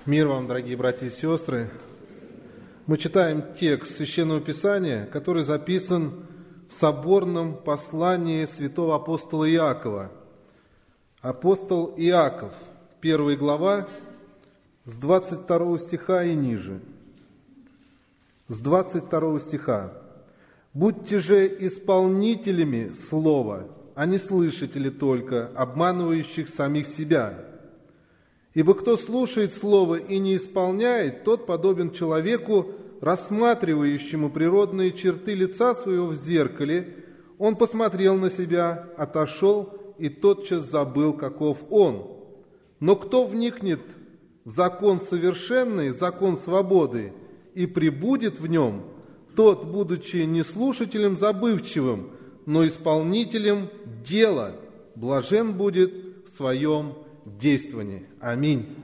Мир вам, дорогие братья и сестры! Мы читаем текст Священного Писания, который записан в соборном послании святого апостола Иакова. Апостол Иаков, 1 глава, с 22 стиха и ниже. С 22 стиха. «Будьте же исполнителями слова, а не слышатели только, обманывающих самих себя. Ибо кто слушает слово и не исполняет, тот подобен человеку, рассматривающему природные черты лица своего в зеркале. Он посмотрел на себя, отошел и тотчас забыл, каков он. Но кто вникнет в закон совершенный, закон свободы, и пребудет в нем, тот, будучи не слушателем забывчивым, но исполнителем дела, блажен будет в своем действовании». Аминь.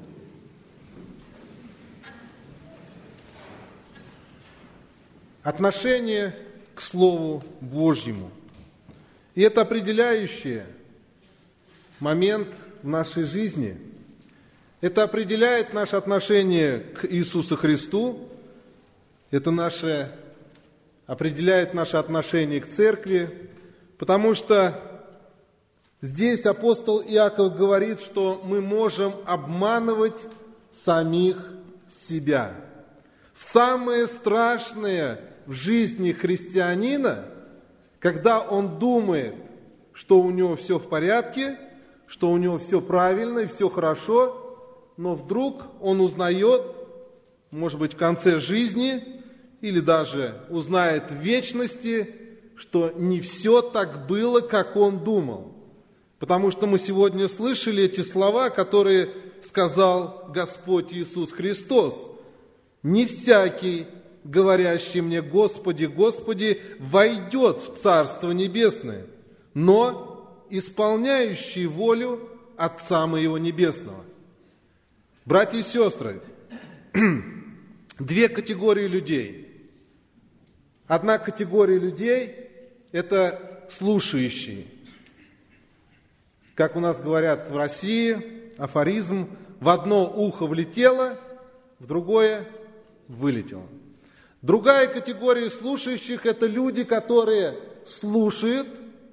Отношение к Слову Божьему. И это определяющий момент в нашей жизни. Это определяет наше отношение к Иисусу Христу. Это определяет наше отношение к церкви, потому что здесь апостол Иаков говорит, что мы можем обманывать самих себя. Самое страшное в жизни христианина, когда он думает, что у него все в порядке, что у него все правильно и все хорошо, но вдруг он узнает, может быть, в конце жизни, или даже узнает в вечности, что не все так было, как он думал. Потому что мы сегодня слышали эти слова, которые сказал Господь Иисус Христос. «Не всякий, говорящий мне: Господи, Господи, войдет в Царство Небесное, но исполняющий волю Отца Моего Небесного». Братья и сестры, две категории людей. Одна категория людей – это слушающие. Как у нас говорят в России, афоризм: в одно ухо влетело, в другое вылетело. Другая категория слушающих – это люди, которые слушают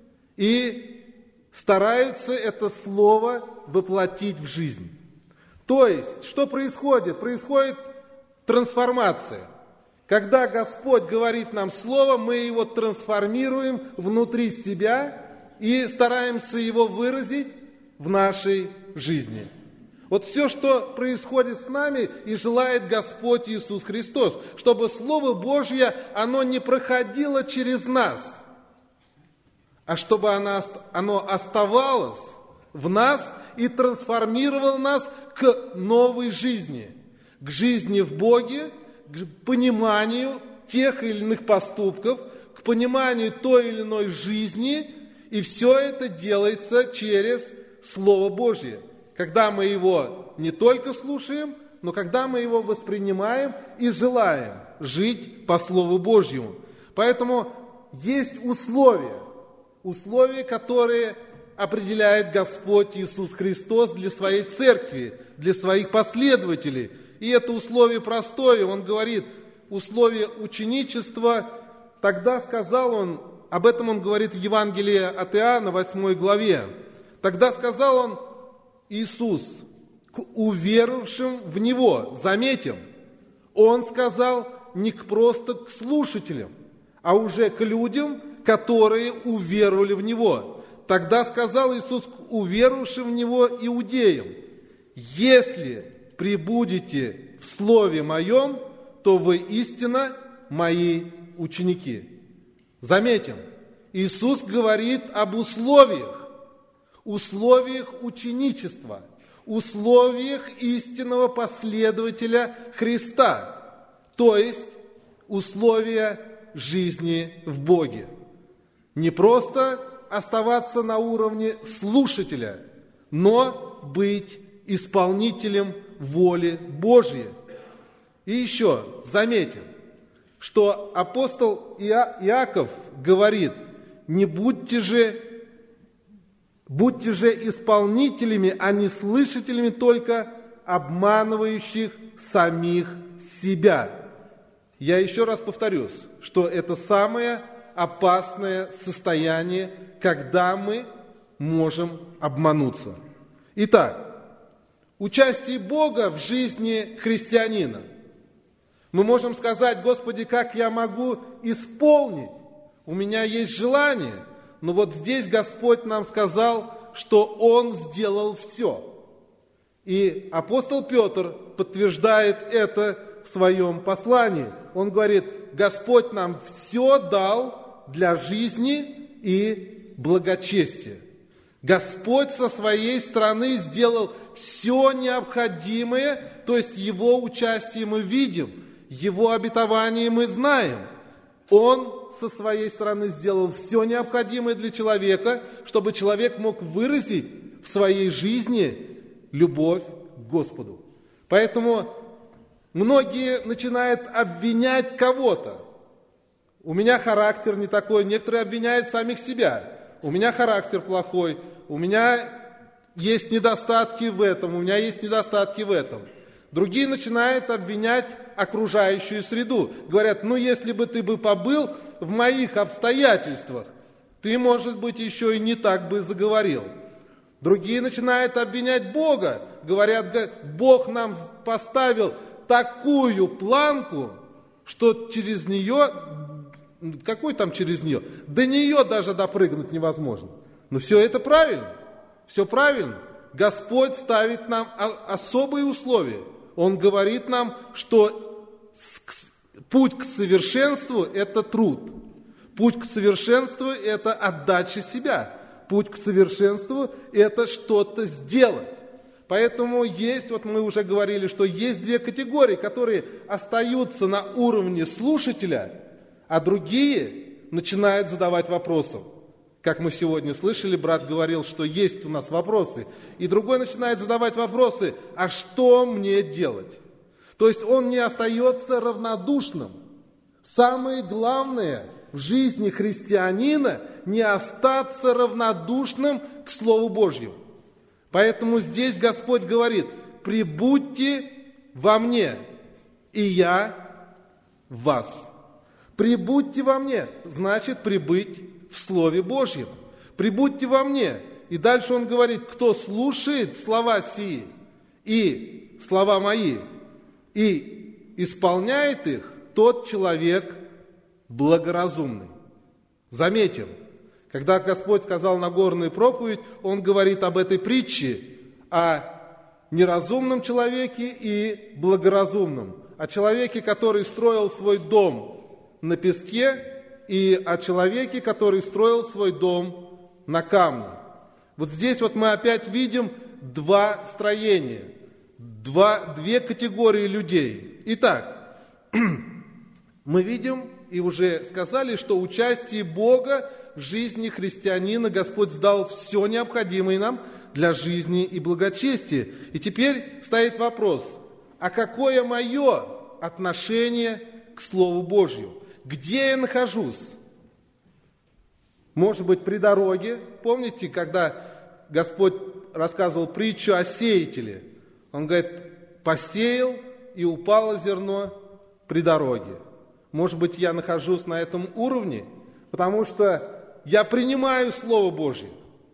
и стараются это слово воплотить в жизнь. То есть, что происходит? Происходит трансформация. Когда Господь говорит нам слово, мы его трансформируем внутри себя и стараемся его выразить в нашей жизни. Вот все, что происходит с нами, и желает Господь Иисус Христос, чтобы Слово Божье, оно не проходило через нас, а чтобы оно оставалось в нас и трансформировало нас к новой жизни, к жизни в Боге, к пониманию тех или иных поступков, к пониманию той или иной жизни. И все это делается через Слово Божье. Когда мы его не только слушаем, но когда мы его воспринимаем и желаем жить по Слову Божьему. Поэтому есть условия, которые определяет Господь Иисус Христос для своей церкви, для своих последователей. И это условие простое. Он говорит, условие ученичества. Тогда сказал он, об этом он говорит в Евангелии от Иоанна, 8 главе. Тогда сказал он, Иисус, к уверовавшим в Него. Заметим, Он сказал не просто к слушателям, а уже к людям, которые уверовали в Него. Тогда сказал Иисус к уверовавшим в Него иудеям: «Если пребудете в Слове Моем, то вы истинно Мои ученики». Заметим, Иисус говорит об условиях ученичества, условиях истинного последователя Христа, то есть условия жизни в Боге. Не просто оставаться на уровне слушателя, но быть исполнителем воли Божьей. И еще заметим, что апостол Иаков говорит: будьте же исполнителями, а не слышателями только, обманывающих самих себя. Я еще раз повторюсь, что это самое опасное состояние, когда мы можем обмануться. Итак, участие Бога в жизни христианина. Мы можем сказать: Господи, как я могу исполнить? У меня есть желание. Но вот здесь Господь нам сказал, что Он сделал все. И апостол Петр подтверждает это в своем послании. Он говорит: Господь нам все дал для жизни и благочестия. Господь со своей стороны сделал все необходимое, то есть Его участие мы видим, Его обетование мы знаем. Он со своей стороны сделал все необходимое для человека, чтобы человек мог выразить в своей жизни любовь к Господу. Поэтому многие начинают обвинять кого-то. У меня характер не такой. Некоторые обвиняют самих себя. У меня характер плохой. У меня есть недостатки в этом. У меня есть недостатки в этом. Другие начинают обвинять окружающую среду. Говорят: ну если бы ты бы побыл в моих обстоятельствах, ты, может быть, еще и не так бы заговорил. Другие начинают обвинять Бога. Говорят: Бог нам поставил такую планку, что через нее, какой там через нее? До нее даже допрыгнуть невозможно. Но все это правильно, все правильно. Господь ставит нам особые условия. Он говорит нам, что путь к совершенству – это труд. Путь к совершенству – это отдача себя. Путь к совершенству – это что-то сделать. Поэтому есть, вот мы уже говорили, что есть две категории, которые остаются на уровне слушателя, а другие начинают задавать вопросы. Как мы сегодня слышали, брат говорил, что есть у нас вопросы. И другой начинает задавать вопросы: а что мне делать? То есть он не остается равнодушным. Самое главное в жизни христианина – не остаться равнодушным к Слову Божьему. Поэтому здесь Господь говорит: прибудьте во мне, и я в вас. Прибудьте во мне, значит прибыть в Слове Божьем. Прибудьте во мне. И дальше он говорит: кто слушает слова сии и слова мои, и исполняет их, тот человек благоразумный. Заметим, когда Господь сказал Нагорную проповедь, Он говорит об этой притче, о неразумном человеке и благоразумном, о человеке, который строил свой дом на песке, и о человеке, который строил свой дом на камне. Вот здесь вот мы опять видим два строения, две категории людей. Итак, мы видим и уже сказали, что участие Бога в жизни христианина Господь дал все необходимое нам для жизни и благочестия. И теперь стоит вопрос: а какое мое отношение к Слову Божью? Где я нахожусь? Может быть, при дороге. Помните, когда Господь рассказывал притчу о сеятеле? Он говорит: посеял, и упало зерно при дороге. Может быть, я нахожусь на этом уровне, потому что я принимаю Слово Божье.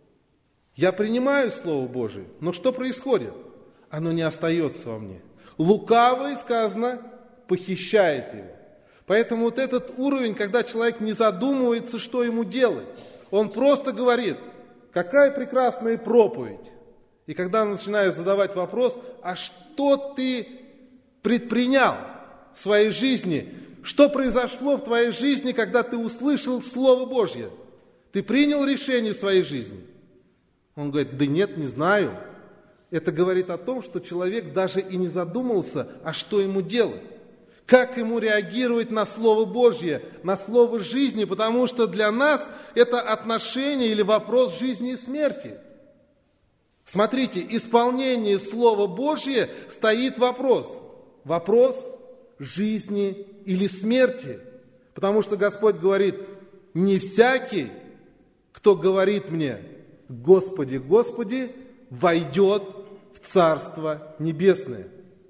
Я принимаю Слово Божье, но что происходит? Оно не остается во мне. Лукавый, сказано, похищает его. Поэтому вот этот уровень, когда человек не задумывается, что ему делать, он просто говорит: какая прекрасная проповедь. И когда он начинает задавать вопрос: а что ты предпринял в своей жизни? Что произошло в твоей жизни, когда ты услышал Слово Божье? Ты принял решение в своей жизни? Он говорит: да нет, не знаю. Это говорит о том, что человек даже и не задумался, а что ему делать. Как ему реагировать на Слово Божье, на Слово жизни, потому что для нас это отношение или вопрос жизни и смерти. Смотрите, исполнение Слова Божье стоит вопрос. Вопрос жизни или смерти. Потому что Господь говорит: не всякий, кто говорит мне: Господи, Господи, войдет в Царство Небесное.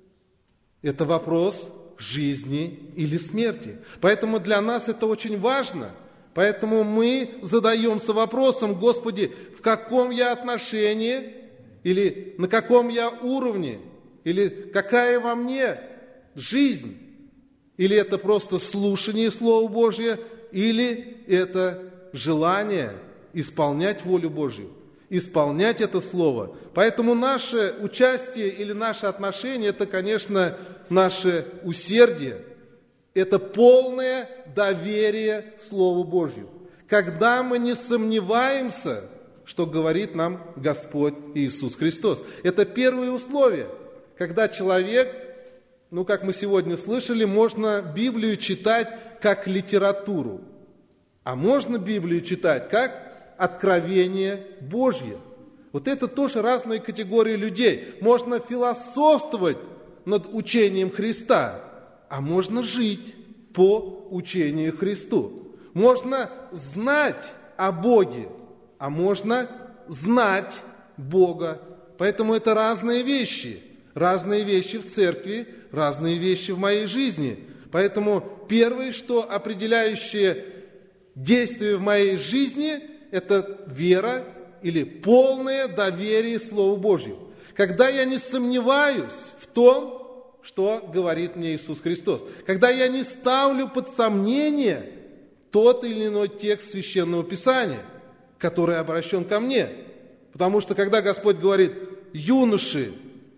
Это вопрос жизни или смерти. Поэтому для нас это очень важно. Поэтому мы задаемся вопросом: Господи, в каком я отношении, или на каком я уровне, или какая во мне жизнь, или это просто слушание Слова Божьего, или это желание исполнять волю Божью, исполнять это Слово. Поэтому наше участие или наше отношение – это, конечно, наше усердие, это полное доверие Слову Божью. Когда мы не сомневаемся, что говорит нам Господь Иисус Христос. Это первое условие, когда человек, как мы сегодня слышали, можно Библию читать как литературу, а можно Библию читать как откровение Божье. Вот это тоже разные категории людей. Можно философствовать над учением Христа, а можно жить по учению Христу. Можно знать о Боге, а можно знать Бога. Поэтому это разные вещи. Разные вещи в церкви, разные вещи в моей жизни. Поэтому первое, что определяющее действие в моей жизни, это вера или полное доверие Слову Божьему. Когда я не сомневаюсь в том, что говорит мне Иисус Христос. Когда я не ставлю под сомнение тот или иной текст Священного Писания, который обращен ко мне. Потому что когда Господь говорит: юноши,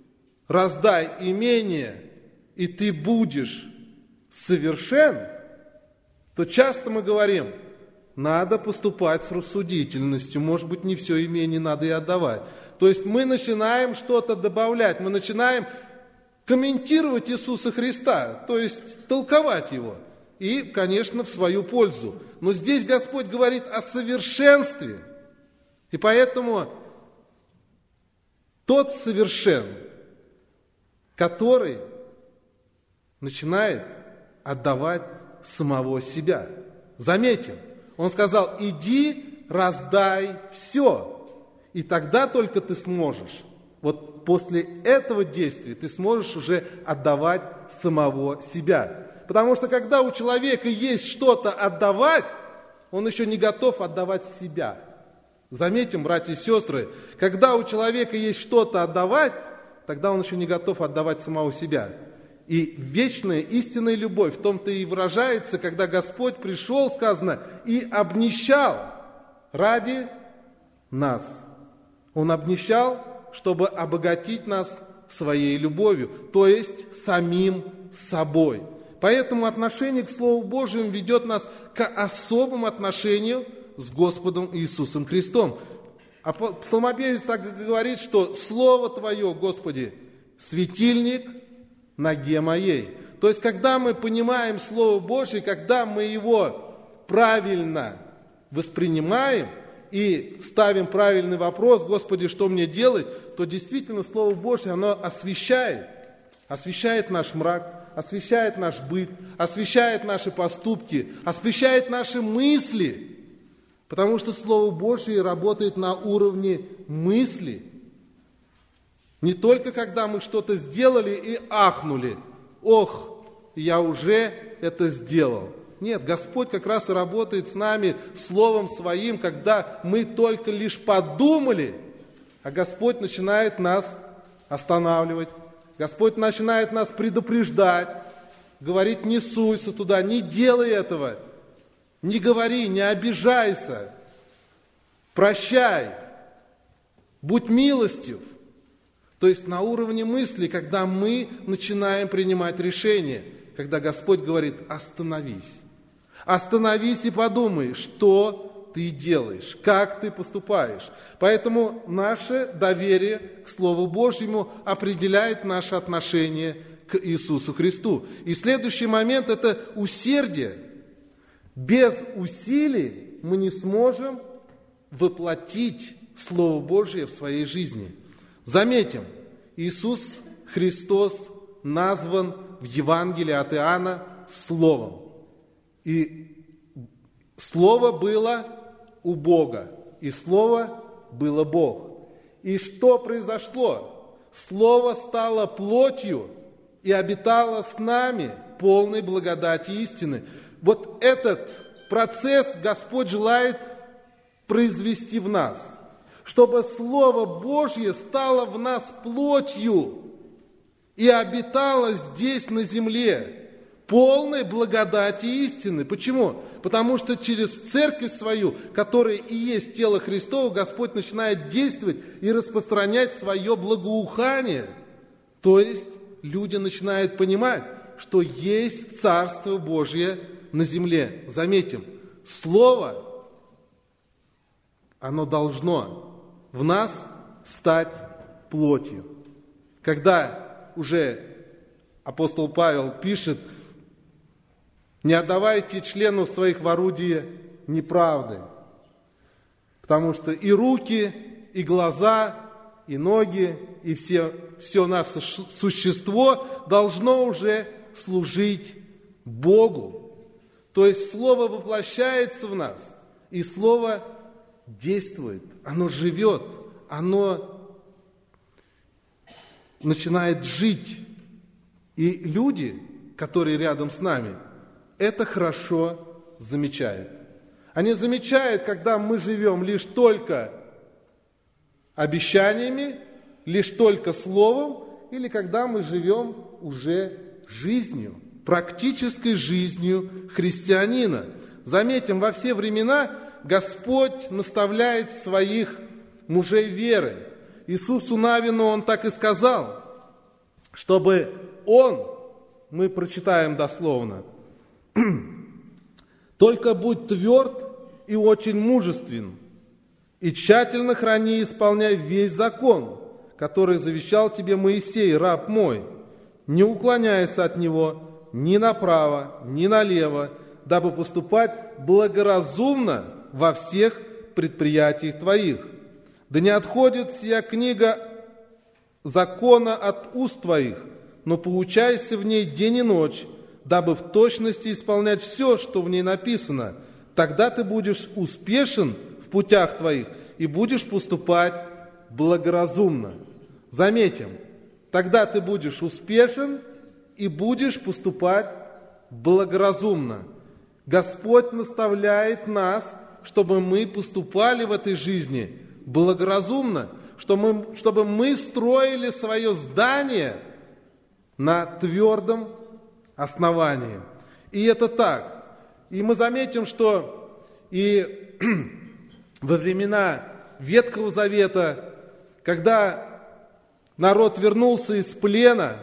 раздай имение, и ты будешь совершен, то часто мы говорим: надо поступать с рассудительностью, может быть, не все имение надо и отдавать. То есть мы начинаем что-то добавлять, мы начинаем комментировать Иисуса Христа, то есть толковать Его, и, конечно, в свою пользу. Но здесь Господь говорит о совершенстве, и поэтому тот совершен, который начинает отдавать самого себя. Заметим, Он сказал: иди, раздай все, и тогда только ты сможешь. Вот после этого действия ты сможешь уже отдавать самого себя. Потому что когда у человека есть что-то отдавать, он еще не готов отдавать себя. Заметим, братья и сестры, когда у человека есть что-то отдавать, тогда он еще не готов отдавать самого себя. И вечная истинная любовь в том-то и выражается, когда Господь пришел, сказано, и обнищал ради нас. Он обнищал, чтобы обогатить нас своей любовью, то есть самим собой. Поэтому отношение к Слову Божьему ведет нас к особому отношению с Господом Иисусом Христом. А псалмопевец так говорит, что Слово Твое, Господи, светильник ноге моей. То есть, когда мы понимаем Слово Божье, когда мы его правильно воспринимаем и ставим правильный вопрос: Господи, что мне делать, то действительно Слово Божье, оно освещает наш мрак, освещает наш быт, освещает наши поступки, освещает наши мысли. Потому что Слово Божье работает на уровне мысли. Не только когда мы что-то сделали и ахнули: ох, я уже это сделал. Нет, Господь как раз и работает с нами Словом Своим, когда мы только лишь подумали, а Господь начинает нас останавливать. Господь начинает нас предупреждать, говорит: не суйся туда, не делай этого, не говори, не обижайся, прощай, будь милостив. То есть на уровне мысли, когда мы начинаем принимать решения, когда Господь говорит: остановись. Остановись и подумай, что ты делаешь, как ты поступаешь. Поэтому наше доверие к Слову Божьему определяет наше отношение к Иисусу Христу. И следующий момент – это усердие. Без усилий мы не сможем воплотить Слово Божье в своей жизни. Заметим, Иисус Христос назван в Евангелии от Иоанна Словом. И Слово было у Бога, и Слово было Бог. И что произошло? Слово стало плотью и обитало с нами, полной благодати и истины. Вот этот процесс Господь желает произвести в нас, чтобы Слово Божье стало в нас плотью и обитало здесь на земле, полной благодати и истины. Почему? Потому что через церковь свою, которая и есть тело Христово, Господь начинает действовать и распространять свое благоухание. То есть люди начинают понимать, что есть Царство Божье на земле. Заметим, Слово, оно должно в нас стать плотью. Когда уже апостол Павел пишет: не отдавайте членов своих в орудие неправды, потому что и руки, и глаза, и ноги, и все наше существо должно уже служить Богу. То есть Слово воплощается в нас, и Слово действует, оно живет, оно начинает жить. И люди, которые рядом с нами, это хорошо замечают. Они замечают, когда мы живем лишь только обещаниями, лишь только словом, или когда мы живем уже жизнью, практической жизнью христианина. Заметим, во все времена Господь наставляет своих мужей веры. Иисусу Навину Он так и сказал, чтобы Он, мы прочитаем дословно, «Только будь тверд и очень мужествен, и тщательно храни и исполняй весь закон, который завещал тебе Моисей, раб мой, не уклоняясь от него ни направо, ни налево, дабы поступать благоразумно во всех предприятиях твоих. Да не отходит сия книга закона от уст твоих, но поучайся в ней день и ночь, дабы в точности исполнять все, что в ней написано. Тогда ты будешь успешен в путях твоих и будешь поступать благоразумно». Заметим, тогда ты будешь успешен и будешь поступать благоразумно. Господь наставляет нас, чтобы мы поступали в этой жизни благоразумно, чтобы мы строили свое здание на твердом основании. И это так. И мы заметим, что и во времена Ветхого Завета, когда народ вернулся из плена,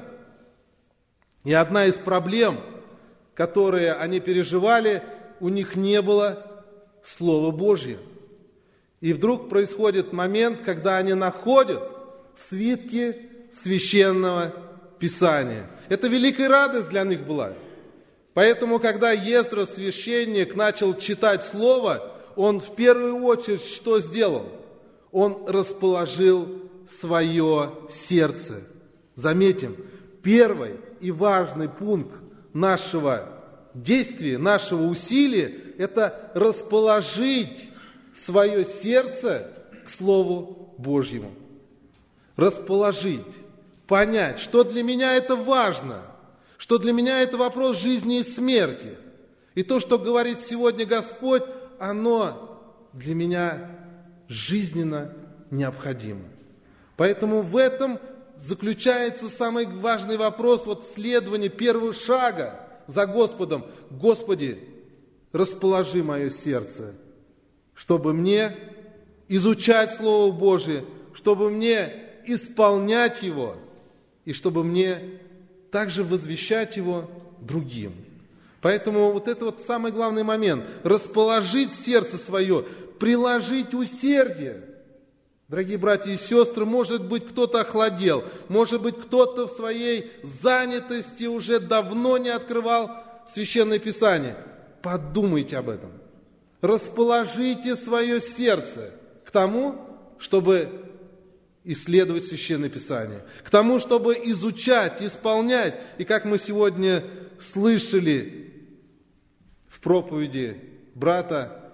и одна из проблем, которые они переживали, у них не было Слова Божьего. И вдруг происходит момент, когда они находят свитки Священного Писания. Это великая радость для них была. Поэтому, когда Ездра, священник, начал читать Слово, он в первую очередь что сделал? Он расположил свое сердце. Заметим, первый и важный пункт нашего действия, нашего усилия – это расположить свое сердце к Слову Божьему. Расположить, понять, что для меня это важно, что для меня это вопрос жизни и смерти. И то, что говорит сегодня Господь, оно для меня жизненно необходимо. Поэтому в этом заключается самый важный вопрос, следование первого шага за Господом. Господи, расположи мое сердце, чтобы мне изучать Слово Божие, чтобы мне исполнять его, и чтобы мне также возвещать его другим. Поэтому это самый главный момент. Расположить сердце свое, приложить усердие. Дорогие братья и сестры, может быть, кто-то охладел, может быть, кто-то в своей занятости уже давно не открывал Священное Писание. Подумайте об этом. Расположите свое сердце к тому, чтобы исследовать Священное Писание, к тому, чтобы изучать, исполнять. И как мы сегодня слышали в проповеди брата,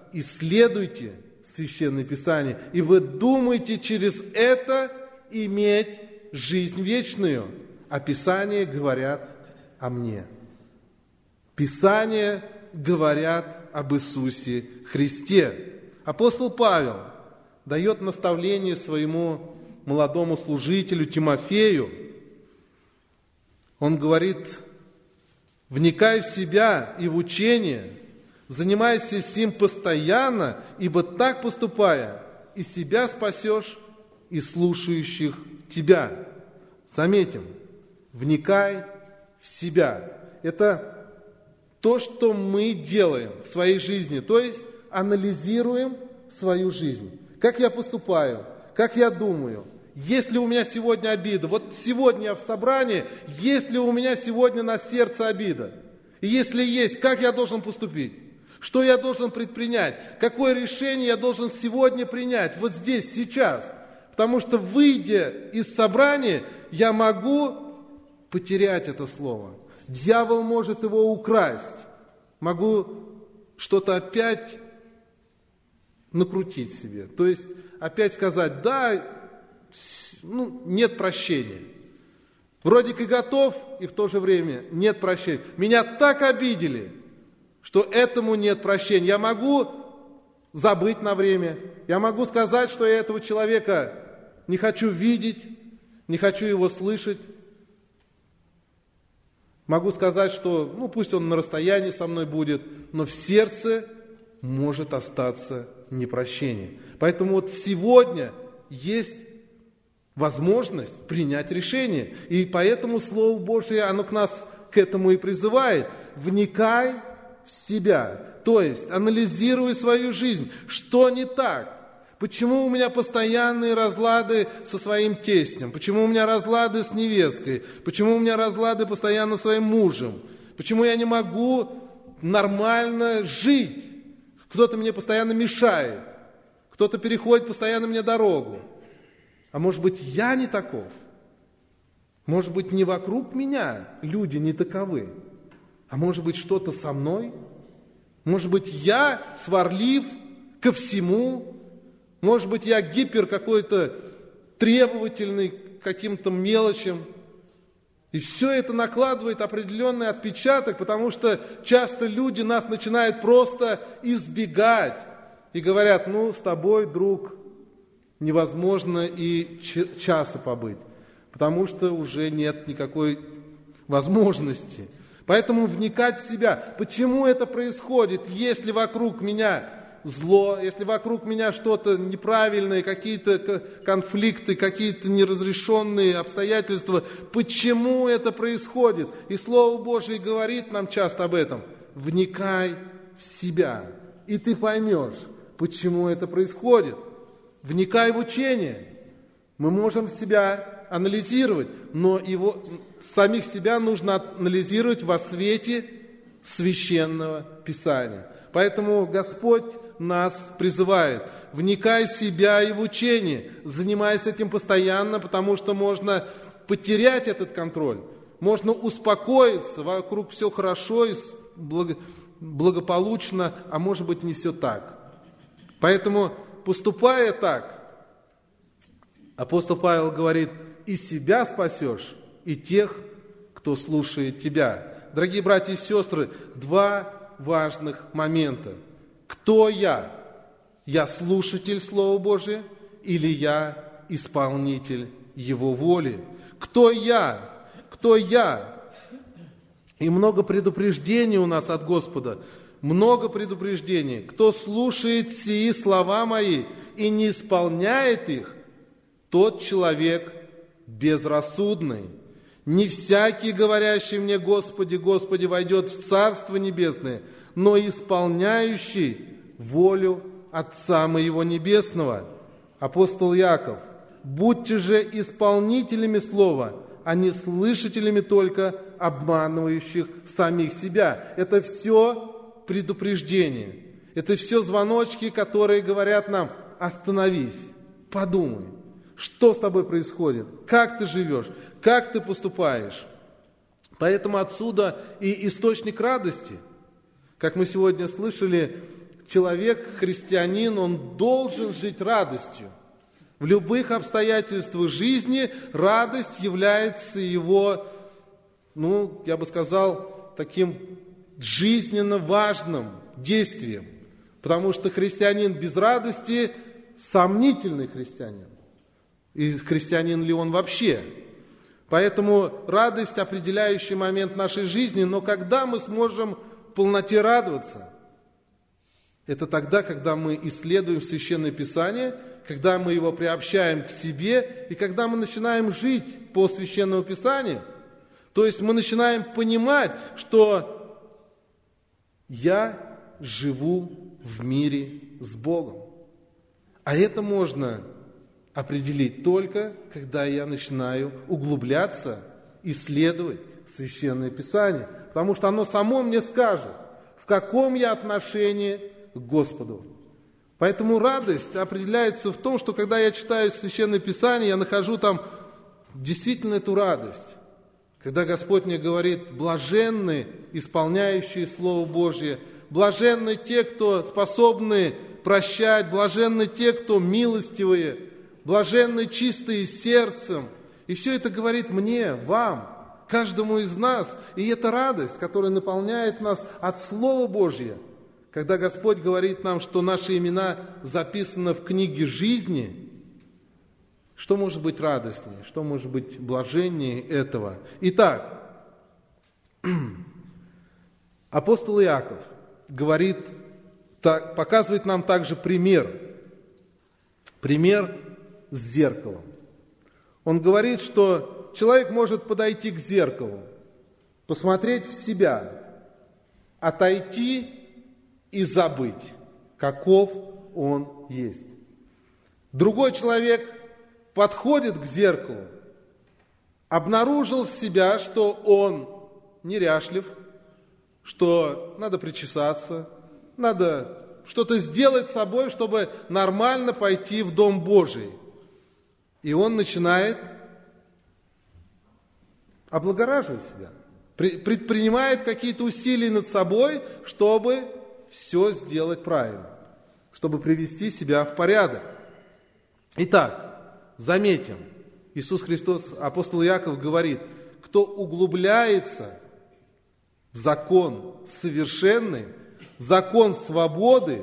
исследуйте Священное Писание, и вы думаете через это иметь жизнь вечную, а Писания говорят о мне. Писания говорят об Иисусе Христе. Апостол Павел дает наставление своему молодому служителю Тимофею. Он говорит: «Вникай в себя и в учение, занимайся сим постоянно, ибо так поступая, и себя спасешь, и слушающих тебя». Заметим, вникай в себя. Это то, что мы делаем в своей жизни, то есть анализируем свою жизнь. Как я поступаю, как я думаю, есть ли у меня сегодня обида? Вот сегодня я в собрании, есть ли у меня сегодня на сердце обида? И если есть, как я должен поступить? Что я должен предпринять? Какое решение я должен сегодня принять? Вот здесь, сейчас. Потому что, выйдя из собрания, я могу потерять это слово. Дьявол может его украсть. Могу что-то опять накрутить себе. То есть опять сказать: да, нет прощения. Вроде как готов, и в то же время нет прощения. Меня так обидели, что этому нет прощения. Я могу забыть на время. Я могу сказать, что я этого человека не хочу видеть, не хочу его слышать. Могу сказать, что пусть он на расстоянии со мной будет, но в сердце может остаться непрощение. Поэтому вот сегодня есть возможность принять решение. И поэтому Слово Божие, оно нас к этому и призывает. Вникай в себя. То есть анализируй свою жизнь. Что не так? Почему у меня постоянные разлады со своим тестем? Почему у меня разлады с невесткой? Почему у меня разлады постоянно с своим мужем? Почему я не могу нормально жить? Кто-то мне постоянно мешает. Кто-то переходит постоянно мне дорогу. А может быть, я не таков? Может быть, не вокруг меня люди не таковы? А может быть, что-то со мной? Может быть, я сварлив ко всему? Может быть, я гипер какой-то требовательный к каким-то мелочам? И все это накладывает определенный отпечаток, потому что часто люди нас начинают просто избегать. И говорят: с тобой, друг, невозможно и часа побыть, потому что уже нет никакой возможности. Поэтому вникать в себя. Почему это происходит, если вокруг меня зло, если вокруг меня что-то неправильное, какие-то конфликты, какие-то неразрешенные обстоятельства? Почему это происходит? И Слово Божие говорит нам часто об этом. Вникай в себя, и ты поймешь, почему это происходит. Вникай в учение. Мы можем себя анализировать, но самих себя нужно анализировать во свете Священного Писания. Поэтому Господь нас призывает: вникай в себя и в учение, занимайся этим постоянно, потому что можно потерять этот контроль, можно успокоиться, вокруг все хорошо и благополучно, а может быть, не все так. Поэтому, поступая так, апостол Павел говорит: и себя спасешь, и тех, кто слушает тебя. Дорогие братья и сестры, два важных момента. Кто я? Я слушатель Слова Божия или я исполнитель Его воли? Кто я? Кто я? И много предупреждений у нас от Господа. Много предупреждений. Кто слушает сии слова мои и не исполняет их, тот человек безрассудный. Не всякий, говорящий мне: Господи, Господи, войдет в Царство Небесное, но исполняющий волю Отца моего Небесного. Апостол Яков: будьте же исполнителями слова, а не слышателями только, обманывающих самих себя. Это все предупреждение. Это все звоночки, которые говорят нам: остановись, подумай, что с тобой происходит, как ты живешь, как ты поступаешь. Поэтому отсюда и источник радости. Как мы сегодня слышали, человек, христианин, он должен жить радостью. В любых обстоятельствах жизни радость является его, я бы сказал, таким жизненно важным действием. Потому что христианин без радости – сомнительный христианин. И христианин ли он вообще? Поэтому радость – определяющий момент нашей жизни, но когда мы сможем в полноте радоваться? Это тогда, когда мы исследуем Священное Писание, когда мы его приобщаем к себе, и когда мы начинаем жить по Священному Писанию. То есть мы начинаем понимать, что я живу в мире с Богом. А это можно определить только, когда я начинаю углубляться, исследовать Священное Писание. Потому что оно само мне скажет, в каком я отношении к Господу. Поэтому радость определяется в том, что когда я читаю Священное Писание, я нахожу там действительно эту радость. Когда Господь мне говорит: блаженны исполняющие Слово Божье, блаженны те, кто способны прощать, блаженны те, кто милостивые, блаженны чистые сердцем. И все это говорит мне, вам, каждому из нас. И это радость, которая наполняет нас от Слова Божьего. Когда Господь говорит нам, что наши имена записаны в книге жизни, что может быть радостнее, что может быть блаженнее этого? Итак, апостол Иаков говорит, показывает нам также пример с зеркалом. Он говорит, что человек может подойти к зеркалу, посмотреть в себя, отойти и забыть, каков он есть. Другой человек подходит к зеркалу, обнаружил себя, что он неряшлив, что надо причесаться, надо что-то сделать с собой, чтобы нормально пойти в Дом Божий. И он начинает облагораживать себя, предпринимает какие-то усилия над собой, чтобы все сделать правильно, чтобы привести себя в порядок. Итак, заметим, Иисус Христос, апостол Иаков говорит: кто углубляется в закон совершенный, в закон свободы,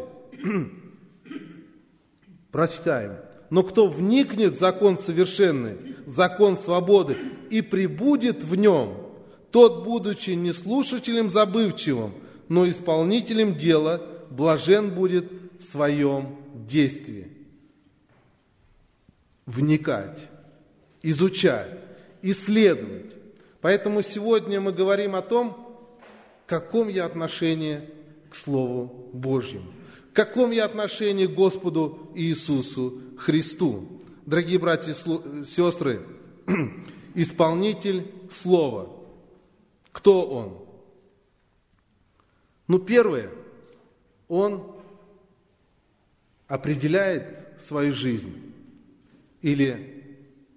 прочитаем, но кто вникнет в закон совершенный, закон свободы, и пребудет в нем, тот, будучи не слушателем забывчивым, но исполнителем дела, блажен будет в своем действии. Вникать, изучать, исследовать. Поэтому сегодня мы говорим о том, в каком я отношении к Слову Божьему, в каком я отношении к Господу Иисусу Христу. Дорогие братья и сестры, исполнитель Слова. Кто Он? Первое, Он определяет свою жизнь. Или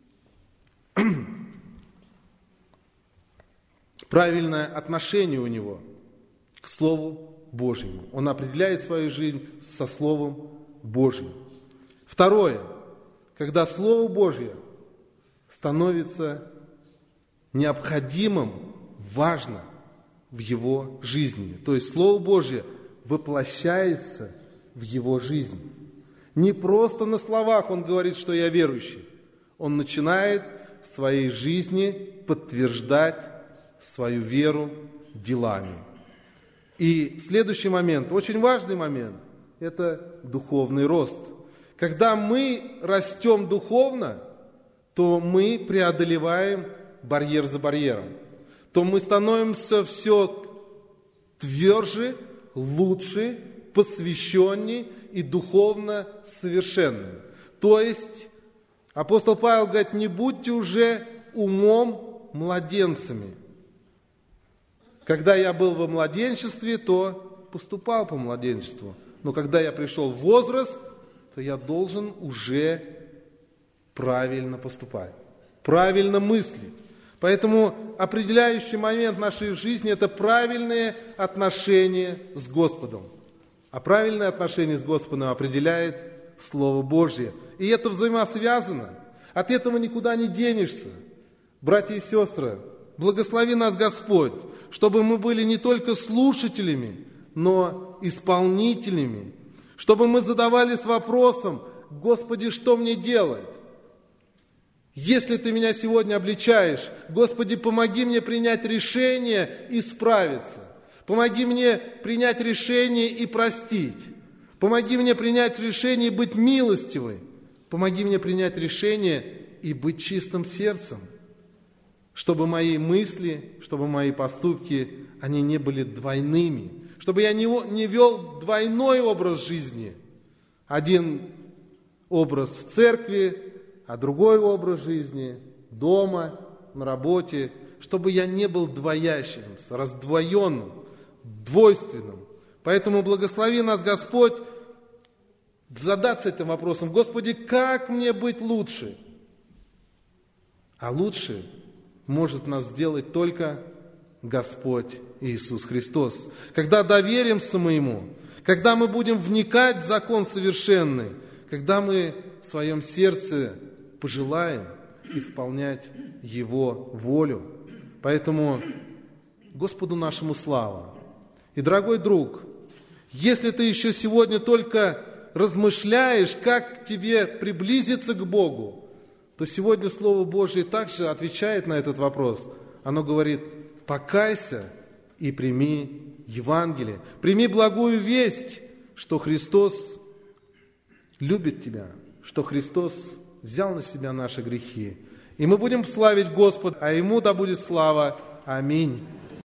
правильное отношение у него к Слову Божьему. Он определяет свою жизнь со Словом Божьим. Второе, когда Слово Божье становится необходимым, важно в его жизни. То есть Слово Божье воплощается в его жизнь. Не просто на словах он говорит, что я верующий. Он начинает в своей жизни подтверждать свою веру делами. И следующий момент, очень важный момент, это духовный рост. Когда мы растем духовно, то мы преодолеваем барьер за барьером. То мы становимся все тверже, лучше, посвященней и духовно совершенным. То есть апостол Павел говорит: не будьте уже умом младенцами. Когда я был во младенчестве, то поступал по младенчеству. Но когда я пришел в возраст, то я должен уже правильно поступать, правильно мыслить. Поэтому определяющий момент нашей жизни – это правильные отношения с Господом. А правильное отношение с Господом определяет Слово Божье. И это взаимосвязано. От этого никуда не денешься. Братья и сестры, благослови нас Господь, чтобы мы были не только слушателями, но исполнителями. Чтобы мы задавались вопросом: Господи, что мне делать? Если Ты меня сегодня обличаешь, Господи, помоги мне принять решение и справиться. Помоги мне принять решение и простить. Помоги мне принять решение и быть милостивой. Помоги мне принять решение и быть чистым сердцем. Чтобы мои мысли, чтобы мои поступки, они не были двойными. Чтобы я не вел двойной образ жизни. Один образ в церкви, а другой образ жизни дома, на работе. Чтобы я не был двоящимся, раздвоенным, двойственным. Поэтому благослови нас, Господь, задаться этим вопросом: Господи, как мне быть лучше? А лучше может нас сделать только Господь Иисус Христос. Когда доверимся мы Ему, когда мы будем вникать в закон совершенный, когда мы в своем сердце пожелаем исполнять Его волю. Поэтому Господу нашему слава. И, дорогой друг, если ты еще сегодня только размышляешь, как тебе приблизиться к Богу, то сегодня Слово Божие также отвечает на этот вопрос. Оно говорит: покайся и прими Евангелие. Прими благую весть, что Христос любит тебя, что Христос взял на себя наши грехи. И мы будем славить Господа, а Ему да будет слава. Аминь.